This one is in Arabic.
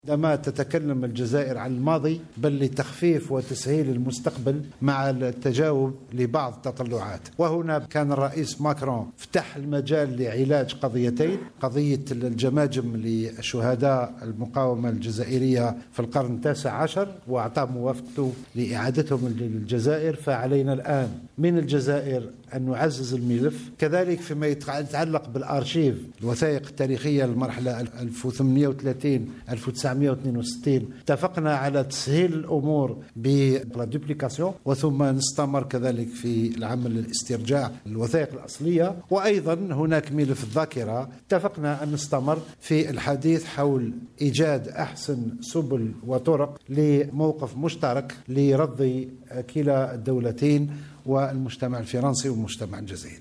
عندما تتكلم الجزائر عن الماضي بل لتخفيف وتسهيل المستقبل مع التجاوب لبعض التطلعات. وهنا كان الرئيس ماكرون فتح المجال لعلاج قضيتين: قضية الجماجم لشهداء المقاومة الجزائرية في القرن التاسع عشر وأعطى موافقته لإعادتهم للجزائر. فعلينا الآن من الجزائر أن نعزز الملف. كذلك فيما يتعلق بالأرشيف الوثائق التاريخية المرحلة 1832-1962 اتفقنا على تسهيل الأمور بالدوبليكاسيون، وثم نستمر كذلك في العمل الاسترجاع الوثائق الأصلية. وأيضا هناك ملف الذاكرة اتفقنا أن نستمر في الحديث حول إيجاد أحسن سبل وطرق لموقف مشترك لرض كلا الدولتين والمجتمع الفرنسي والمجتمع الجزائري.